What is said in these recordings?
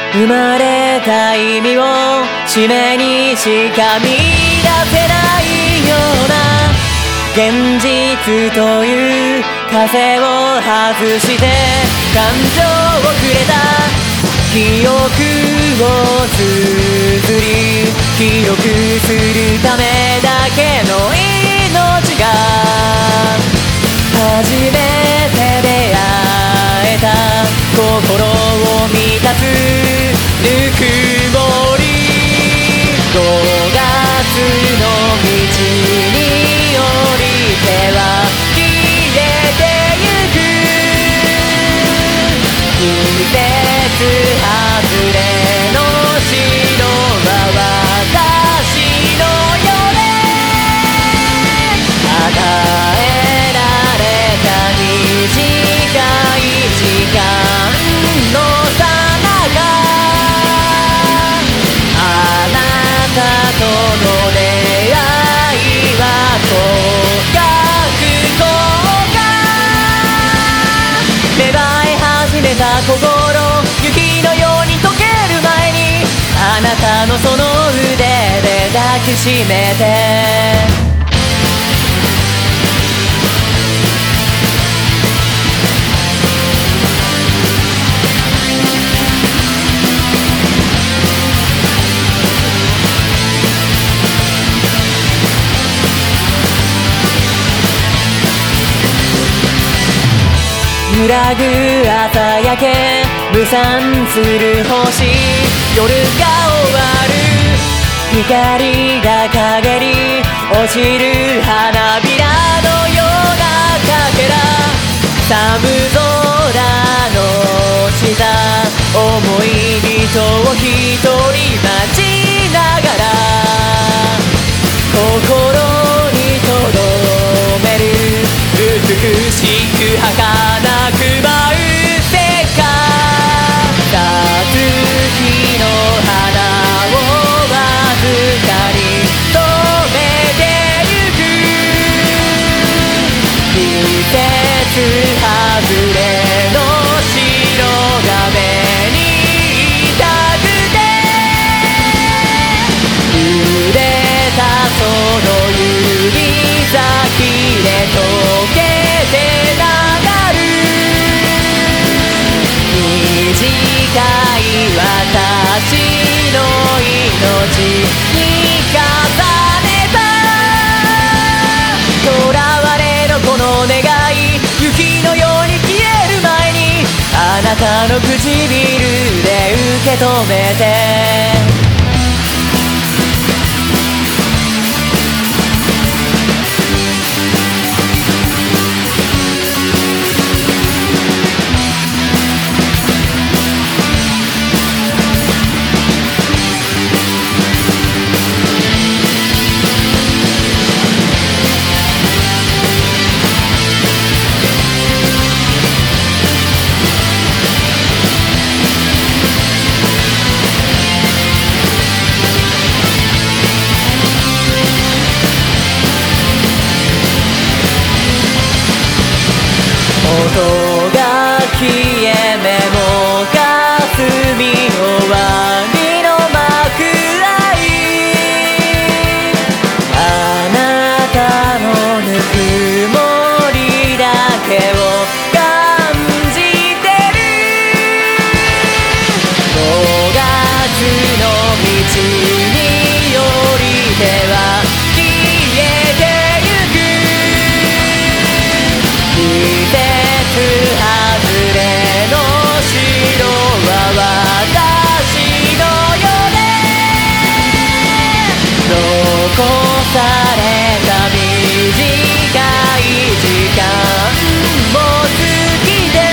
生まれた意味を使命にしか見出せないような現実という風を外して感情をくれた記憶を綴り記録するためだけの命が初めて出会えた心を満たすぬくもり5月の道に降りては消えてゆく季節外れの白は私のよね与えられた短い時間のさなかあなたとの出会いは幸福芽生え始めた心雪のように溶ける前にあなたのその腕で抱きしめて揺らぐ朝焼け無散する星夜が終わる光が陰り落ちる花びらのようなかけら寒空の下重い人を一人待ちながら心に留める美しく儚く舞う世界さつきの花をわずかに染めてゆく季節外れの白が目に痛くて揺れたその指先で溶けて流る短い私の命に重ねた囚われのこの願い雪のように消える前にあなたの唇で受け止めて音が消え目もかすみ終わりの幕開あなたのぬくもりだけを感じてる5月の道に降りては消えてゆく季節外れの白は私のよね残された短い時間も好きで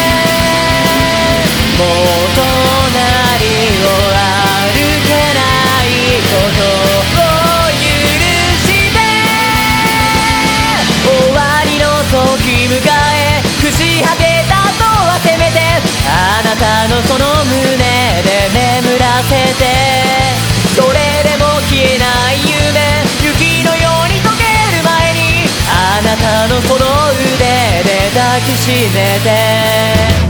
もう隣を歩けないことを許して終わりの時迎え朽ち果てた後はせめてあなたのその胸で眠らせてそれでも消えない夢雪のように溶ける前にあなたのその腕で抱きしめて